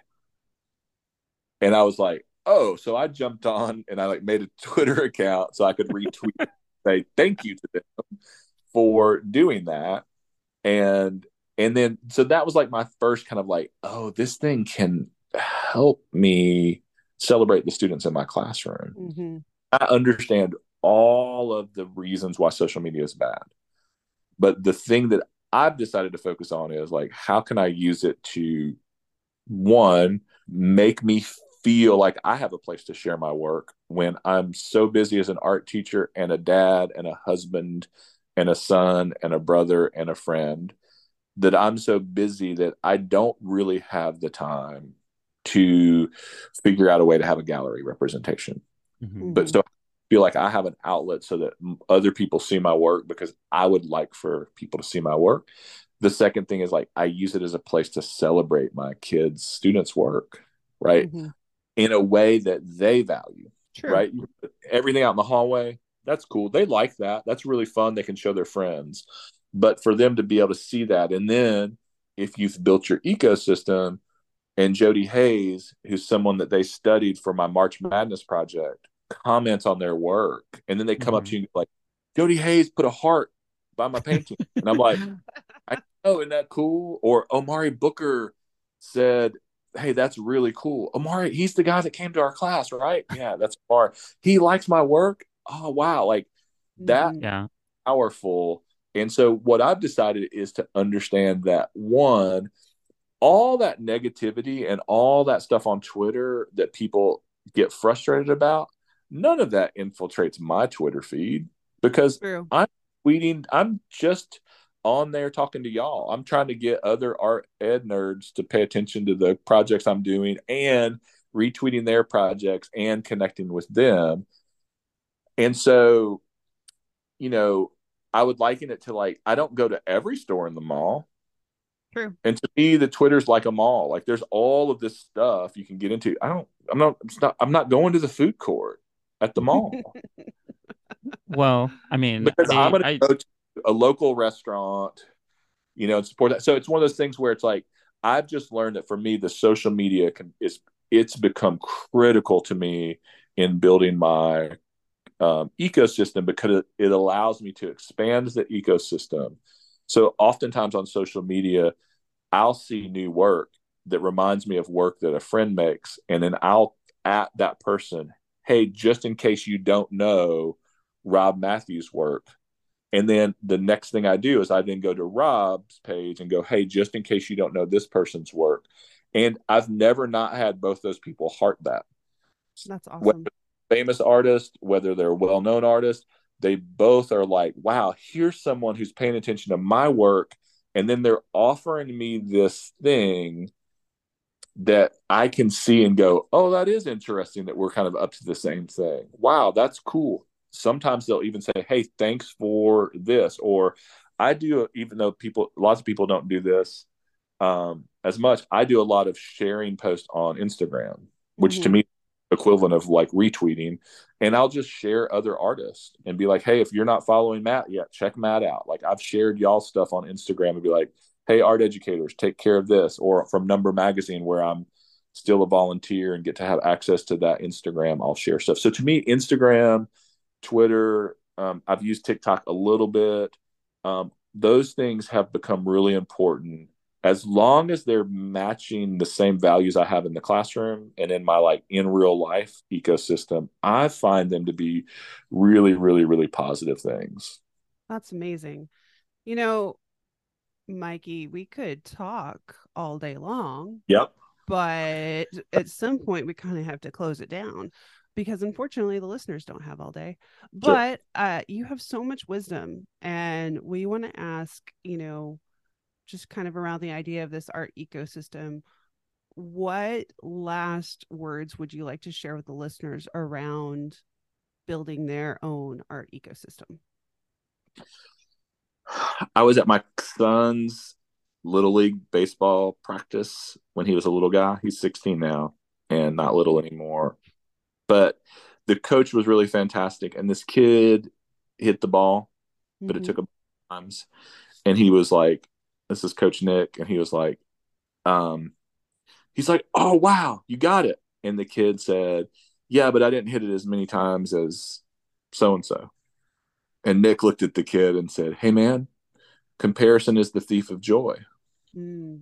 And I was like, oh, so I jumped on and I like made a Twitter account so I could retweet, say thank you to them for doing that. And and then so that was like my first kind of like, oh, this thing can help me celebrate the students in my classroom. Mm-hmm. I understand all of the reasons why social media is bad. But the thing that I've decided to focus on is like, how can I use it to, one, make me feel like I have a place to share my work when I'm so busy as an art teacher and a dad and a husband and a son and a brother and a friend, that I'm so busy that I don't really have the time to figure out a way to have a gallery representation. Mm-hmm. But so I feel like I have an outlet so that other people see my work because I would like for people to see my work. The second thing is like I use it as a place to celebrate my kids' students' work, right? Mm-hmm. In a way that they value, True. Right? Everything out in the hallway, that's cool. They like that. That's really fun. They can show their friends. But for them to be able to see that, and then if you've built your ecosystem, and Jody Hayes, who's someone that they studied for my March Madness project, comments on their work, and then they come mm-hmm. up to you like, Jody Hayes put a heart by my painting. And I'm like, I know, isn't that cool? Or Omari Booker said, hey, that's really cool. Omari, he's the guy that came to our class, right? Yeah, that's Omari. He likes my work. Oh, wow. Like that yeah. powerful. And so what I've decided is to understand that, one, all that negativity and all that stuff on Twitter that people get frustrated about, none of that infiltrates my Twitter feed because True. I'm tweeting. I'm just on there talking to y'all. I'm trying to get other art ed nerds to pay attention to the projects I'm doing and retweeting their projects and connecting with them. And so, you know, I would liken it to like, I don't go to every store in the mall. True. And to me, the Twitter's like a mall. Like there's all of this stuff you can get into. I don't, I'm not, I'm not, I'm not going to the food court at the mall. Well, I mean, because I, I'm going I, to go to a local restaurant, you know, and support that. So it's one of those things where it's like, I've just learned that for me, the social media can, is, it's become critical to me in building my um, ecosystem because it, it allows me to expand the ecosystem. So oftentimes on social media, I'll see new work that reminds me of work that a friend makes. And then I'll at that person, hey, just in case you don't know Rob Matthews' work. And then the next thing I do is I then go to Rob's page and go, hey, just in case you don't know this person's work. And I've never not had both those people heart that. That's awesome. Whether famous artist, whether they're well-known artists, they both are like, wow, here's someone who's paying attention to my work. And then they're offering me this thing that I can see and go, oh, that is interesting that we're kind of up to the same thing. Wow, that's cool. Sometimes they'll even say, hey, thanks for this. Or I do, even though people, lots of people don't do this um, as much, I do a lot of sharing posts on Instagram, which mm-hmm. to me, equivalent of like retweeting. And I'll just share other artists and be like, hey, if you're not following Matt yet, check Matt out. Like I've shared y'all stuff on Instagram and be like, hey, art educators, take care of this. Or from Number Magazine, where I'm still a volunteer and get to have access to that Instagram, I'll share stuff. So to me, Instagram, Twitter, um, I've used TikTok a little bit. Um, those things have become really important as long as they're matching the same values I have in the classroom and in my like in real life ecosystem. I find them to be really, really, really positive things. That's amazing. You know, Mikey, we could talk all day long. Yep. But at some point we kind of have to close it down because unfortunately the listeners don't have all day. But sure. uh, you have so much wisdom, and we want to ask, you know, just kind of around the idea of this art ecosystem, what last words would you like to share with the listeners around building their own art ecosystem? I was at my son's little league baseball practice when he was a little guy. He's sixteen now and not little anymore. But the coach was really fantastic. And this kid hit the ball, but mm-hmm. it took him times. And he was like, this is Coach Nick. And he was like, um, he's like, oh, wow, you got it. And the kid said, yeah, but I didn't hit it as many times as so-and-so. And Nick looked at the kid and said, hey, man, comparison is the thief of joy. Mm.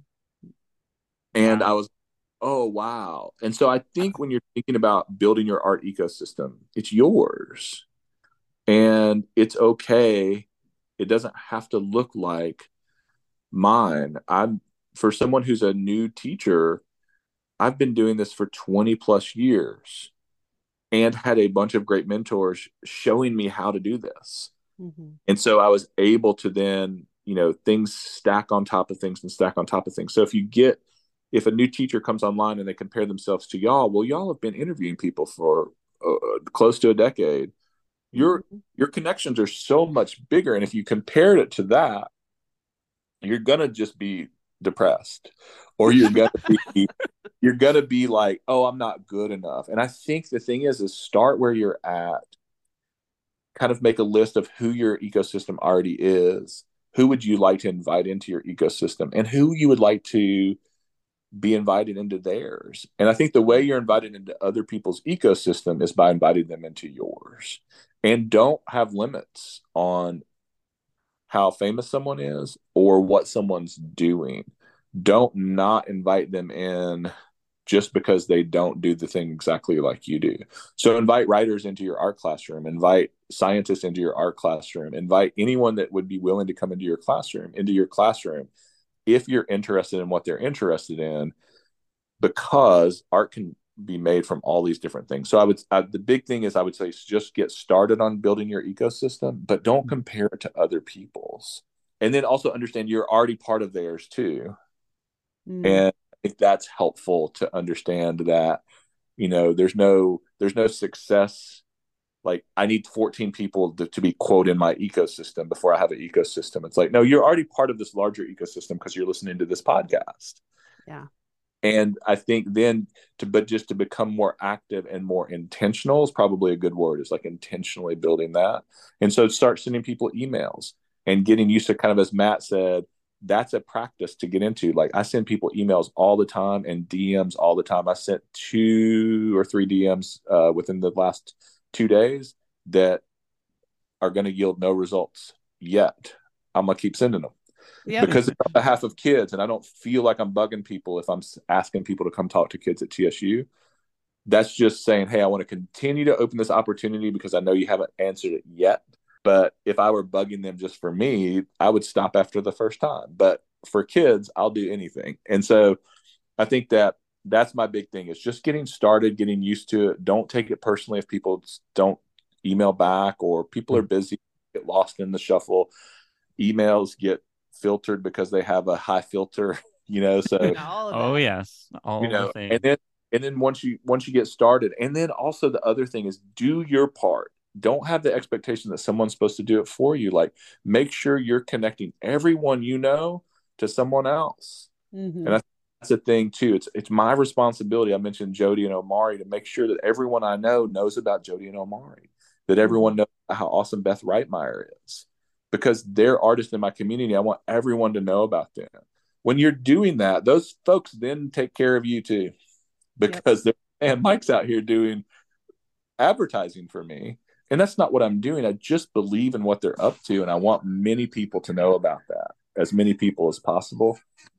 And wow. I was, oh, wow. And so I think when you're thinking about building your art ecosystem, it's yours. And it's okay. It doesn't have to look like mine. I'm for someone who's a new teacher, I've been doing this for twenty plus years and had a bunch of great mentors showing me how to do this. Mm-hmm. And so I was able to then, you know, things stack on top of things and stack on top of things. So if you get, if a new teacher comes online and they compare themselves to y'all, well, y'all have been interviewing people for uh, close to a decade. Your, mm-hmm. your connections are so much bigger. And if you compared it to that, you're going to just be depressed, or you're going to be, you're going to be like, oh, I'm not good enough. And I think the thing is, is start where you're at, kind of make a list of who your ecosystem already is. Who would you like to invite into your ecosystem, and who you would like to be invited into theirs? And I think the way you're invited into other people's ecosystem is by inviting them into yours. And don't have limits on how famous someone is or what someone's doing. Don't not invite them in just because they don't do the thing exactly like you do. So invite writers into your art classroom, invite scientists into your art classroom, invite anyone that would be willing to come into your classroom, into your classroom, if you're interested in what they're interested in, because art can be made from all these different things. So I would, I, the big thing is I would say just get started on building your ecosystem, but don't compare it to other people's. and then also understand you're already part of theirs too. Mm. And I think that's helpful to understand that, you know, there's no there's no success. Like, I need fourteen people to, to be quote in my ecosystem before I have an ecosystem. It's like, no, you're already part of this larger ecosystem because you're listening to this podcast. Yeah. And I think then to, but just to become more active and more intentional is probably a good word. It's like intentionally building that. And so start sending people emails and getting used to, kind of, as Matt said, that's a practice to get into. Like, I send people emails all the time and D Ms all the time. I sent two or three D Ms uh, within the last two days that are going to yield no results yet. I'm going to keep sending them. Yep. Because it's on behalf of kids, and I don't feel like I'm bugging people if I'm asking people to come talk to kids at T S U. That's just saying, hey, I want to continue to open this opportunity because I know you haven't answered it yet. But if I were bugging them just for me, I would stop after the first time. But for kids, I'll do anything. And so I think that that's my big thing, is just getting started, getting used to it. Don't take it personally if people don't email back, or people are busy, get lost in the shuffle. Emails get filtered because they have a high filter, you know, so oh yes, all you know, the things. and then and then once you once you get started, and then also the other thing is, do your part. Don't have the expectation that someone's supposed to do it for you. Like, make sure you're connecting everyone you know to someone else. Mm-hmm. And I, that's a thing too. It's it's my responsibility. I mentioned Jody and Omari, to make sure that everyone I know knows about Jody and Omari, that everyone knows how awesome Beth Reitmeyer is, because they're artists in my community. I want everyone to know about them. When you're doing that, those folks then take care of you too, because yep. they're, man, Mike's out here doing advertising for me. And that's not what I'm doing. I just believe in what they're up to. And I want many people to know about that, as many people as possible.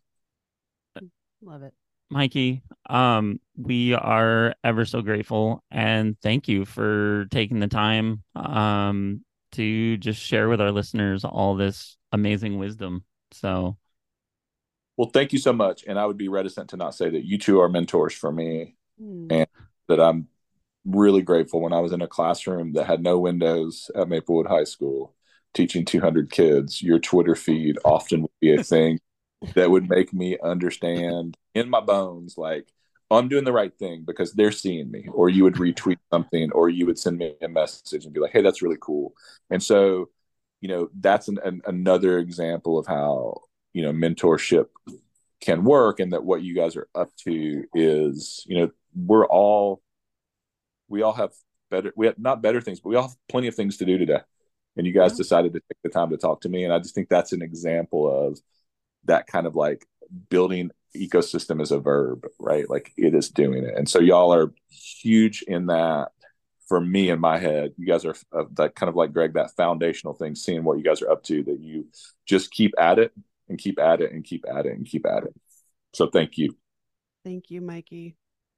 Love it. Mikey, um, we are ever so grateful, and thank you for taking the time um, to just share with our listeners all this amazing wisdom. So, well, thank you so much. And I would be reticent to not say that you two are mentors for me, mm. and that I'm really grateful. When I was in a classroom that had no windows at Maplewood High School, teaching two hundred kids, your Twitter feed often would be a thing that would make me understand in my bones, like, oh, I'm doing the right thing because they're seeing me. Or you would retweet something, or you would send me a message and be like, hey, that's really cool. And so, you know, that's an, an, another example of how, you know, mentorship can work, and that what you guys are up to is, you know, we're all, we all have better, we have not better things, but we all have plenty of things to do today. And you guys yeah. decided to take the time to talk to me. And I just think that's an example of that kind of, like, building ecosystem is a verb, right? Like, it is doing it. And so y'all are huge in that for me in my head. You guys are uh, that kind of, like Greg, that foundational thing, seeing what you guys are up to, that you just keep at it and keep at it and keep at it and keep at it. So thank you. Thank you, Mikey.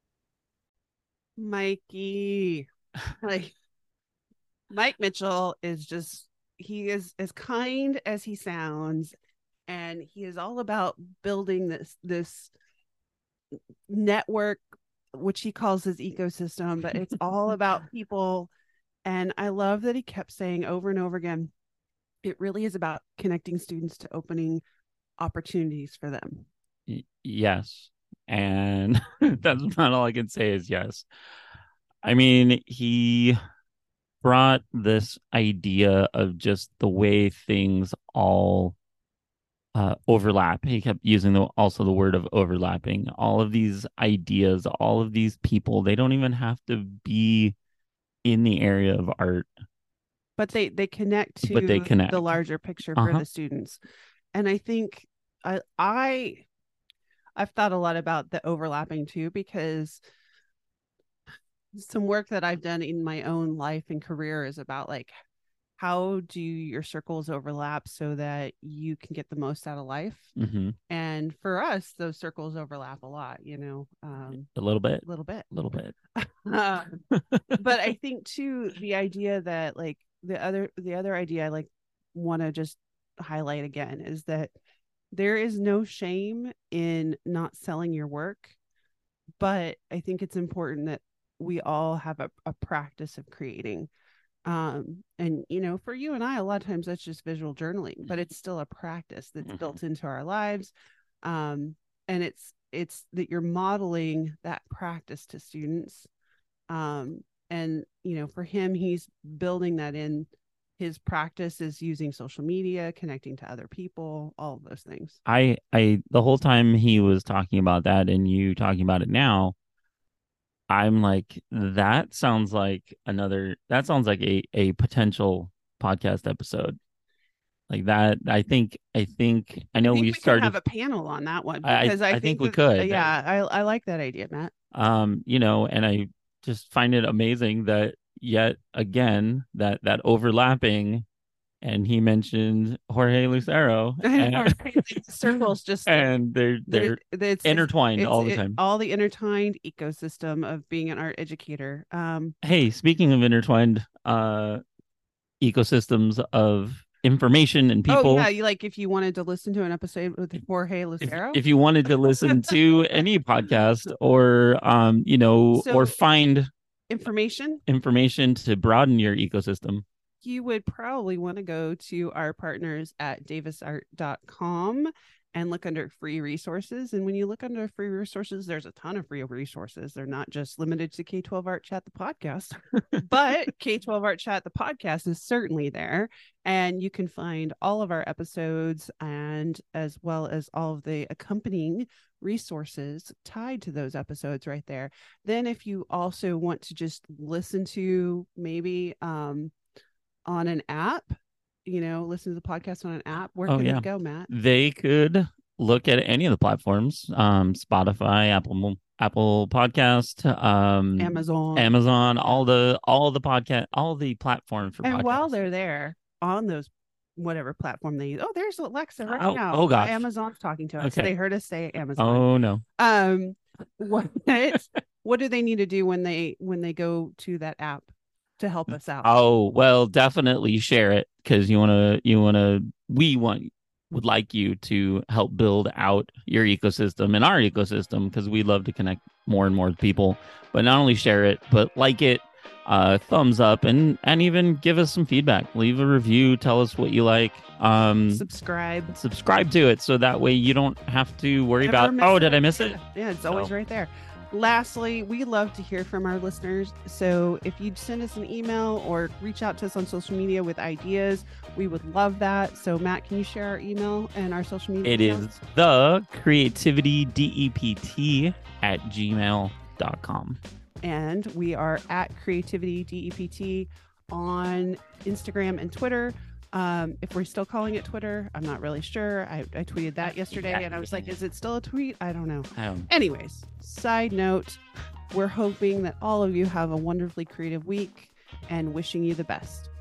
Mikey, like, Mike Mitchell is just, he is as kind as he sounds, and he is all about building this this network, which he calls his ecosystem, but it's all about people. And I love that he kept saying over and over again, it really is about connecting students to opening opportunities for them. Y- yes. And that's not all I can say is yes. I mean, he brought this idea of just the way things all uh, overlap. He kept using the, also the word of overlapping. All of these ideas, all of these people, they don't even have to be in the area of art. But they, they connect to but they connect. the larger picture for uh-huh. the students. And I think I, I, I've thought a lot about the overlapping too, because some work that I've done in my own life and career is about, like, how do your circles overlap so that you can get the most out of life? Mm-hmm. And for us, those circles overlap a lot, you know, um, a little bit, a little bit, a little bit. uh, but I think too, the idea that, like, the other, the other idea I like want to just highlight again is that there is no shame in not selling your work, but I think it's important that we all have a, a practice of creating. Um, and, you know, for you and I, a lot of times that's just visual journaling, but it's still a practice that's mm-hmm. built into our lives. Um, and it's, it's that you're modeling that practice to students. Um, and, you know, for him, he's building that in. His practice is using social media, connecting to other people, all of those things. I, I, the whole time he was talking about that and you talking about it now, I'm like, that sounds like another, that sounds like a, a potential podcast episode. Like that, I think, I think, I know I think we, we started. Could have a panel on that one because I, I, I think, think we that, could. Yeah, I, I like that idea, Matt. Um, you know, and I just find it amazing that yet again, that, that overlapping. And he mentioned Jorge Lucero. And, circles just and they're they're it's, intertwined it's, all the it, time. All the intertwined ecosystem of being an art educator. Um, hey, speaking of intertwined uh, ecosystems of information and people. Oh yeah, you like if you wanted to listen to an episode with Jorge Lucero. If, if you wanted to listen to any podcast or um, you know, so, or find information information to broaden your ecosystem, you would probably want to go to our partners at davis art dot com and look under free resources. And when you look under free resources, there's a ton of free resources. They're not just limited to K twelve Art Chat, the podcast, but K twelve Art Chat, the podcast is certainly there. And you can find all of our episodes and as well as all of the accompanying resources tied to those episodes right there. Then if you also want to just listen to maybe, um, on an app, you know, listen to the podcast on an app, where oh, can yeah. they go, Matt? They could look at any of the platforms, um, Spotify, Apple, Apple Podcast, um, Amazon, Amazon, all the, all the podcast, all the platforms for and podcasts. while they're there on those, whatever platform they use, oh, there's Alexa right oh, now. Oh gosh, Amazon's talking to us. Okay. They heard us say Amazon. Oh no. Um, what, what do they need to do when they, when they go to that app to help us out? Oh, well, definitely share it because you want to, you want to, we want, would like you to help build out your ecosystem and our ecosystem because we love to connect more and more people. But not only share it, but like it, uh, thumbs up, and and even give us some feedback. Leave a review. Tell us what you like. Um, subscribe. Subscribe to it so that way you don't have to worry Never about, oh, it. did I miss it? Yeah, yeah it's always so. right there. Lastly, we love to hear from our listeners. So if you'd send us an email or reach out to us on social media with ideas, we would love that. So Matt, can you share our email and our social media? It emails? is the creativity dept at gmail dot com. And we are at creativity dept on Instagram and Twitter. Um, if we're still calling it Twitter, I'm not really sure. I, I tweeted that yesterday yeah. and I was like, is it still a tweet? I don't know. I don't... Anyways, side note, we're hoping that all of you have a wonderfully creative week and wishing you the best.